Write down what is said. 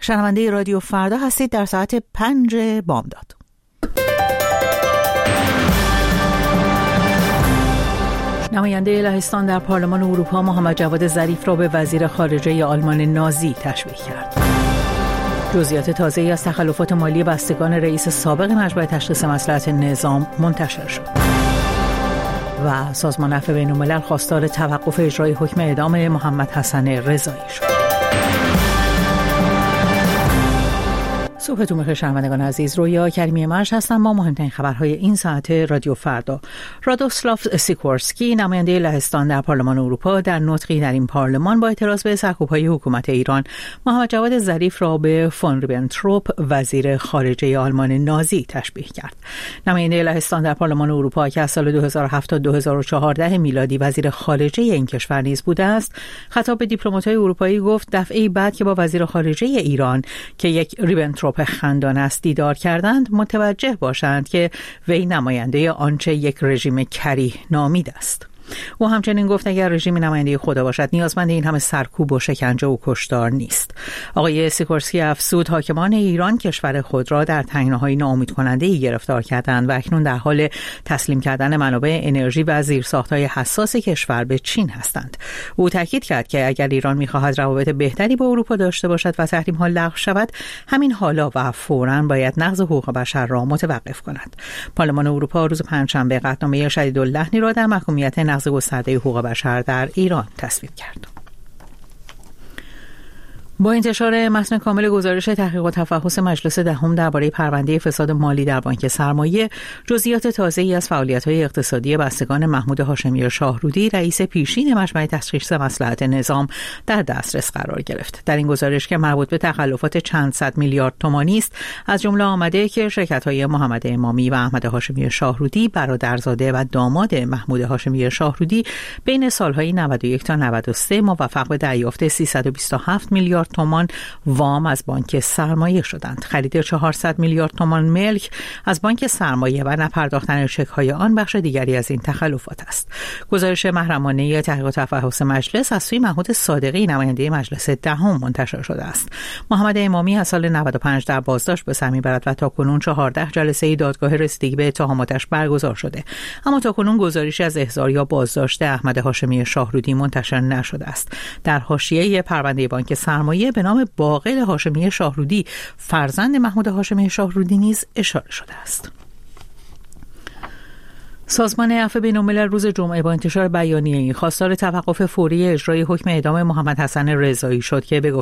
شنونده رادیو فردا هستید در ساعت 5 بامداد. نماینده لهستان در پارلمان اروپا محمد جواد ظریف را به وزیر خارجه آلمان نازی تشبیه کرد. جزئیات تازه‌ای از تخلفات مالی بستگان رئیس سابق مجمع تشخیص مصلحت نظام منتشر شد. و سازمان عفو بین‌الملل خواستار توقف اجرای حکم اعدام محمد حسن رضایی شد. صبحتون بخیر شنوندگان عزیز، رویا کریمی مرش هستم با مهمترین خبرهای این ساعت رادیو فردا. رادوسلاف سیکورسکی نماینده لهستان در پارلمان اروپا در نطقی در این پارلمان با اعتراض به سرکوب‌های حکومت ایران محمد جواد ظریف را به فون ریبنتروپ وزیر خارجه آلمان نازی تشبیه کرد. نماینده لهستان در پارلمان اروپا که از سال 2007 تا 2014 میلادی وزیر خارجه این کشور نیز بوده است، خطاب به دیپلمات‌های اروپایی گفت دفعه بعد که با وزیر خارجه ایران که یک ریبنتروپ خندان است دیدار کردند متوجه باشند که وی نماینده آنچه یک رژیم کریه نامید است. او همچنین گفت اگر رژیم نماینده خدا باشد نیازمند این همه سرکوب و شکنجه و کشتار نیست. آقای سیکورسکی افزود حاکمان ایران کشور خود را در تنگناهای ناامیدکننده‌ای گرفتار کردند و اکنون در حال تسلیم کردن منابع انرژی و زیرساخت‌های حساس کشور به چین هستند. او تاکید کرد که اگر ایران می‌خواهد روابط بهتری با اروپا داشته باشد و تحریم‌ها لغو شود، همین حالا و فوراً باید نقض حقوق بشر را متوقف کند. پارلمان اروپا روز پنجشنبه قطعنامه شدیداللحنی را در محکومیت نقض گسترده حقوق بشر در ایران تصویب کرد. با انتشار متن کامل گزارش تحقیق و تفحص مجلس دهم درباره پرونده فساد مالی در بانک سرمایه، جزئیات تازه‌ای از فعالیت‌های اقتصادی بستگان محمود هاشمی شاهرودی رئیس پیشین مجمع تشخیص مصلحت نظام در دسترس قرار گرفت. در این گزارش که مربوط به تخلفات چند صد میلیارد تومانی است، از جمله آمده که شرکت‌های محمد امامی و احمد هاشمی شاهرودی برادرزاده و داماد محمود هاشمی شاهرودی بین سال‌های 91 تا 93 موفق به دریافت 327 میلیارد تومان وام از بانک سرمایه شدند. خرید 400 میلیارد تومان ملک از بانک سرمایه و نپرداختن چک‌های آن بخش دیگری از این تخلفات است. گزارش محرمانه تحقیق و تفحص مجلس از سوی محمود صادقی نماینده مجلس دهم منتشر شده است. محمد امامی از سال 95 در بازداشت به سر می‌برد و تاکنون 14 جلسه دادگاه رسیدگی به اتهاماتش برگزار شده، اما تاکنون گزارشی از احضار یا بازداشت احمد هاشمی شاهرودی منتشر نشده است. در حاشیه پرونده بانک سرمایه به نام باقر هاشمی شاهرودی فرزند محمود هاشمی شاهرودی نیز اشاره شده است. سازمان عفو بین‌الملل روز جمعه با انتشار بیانیه‌ای خواستار توقف فوری اجرای حکم اعدام محمد حسن رضایی شد که به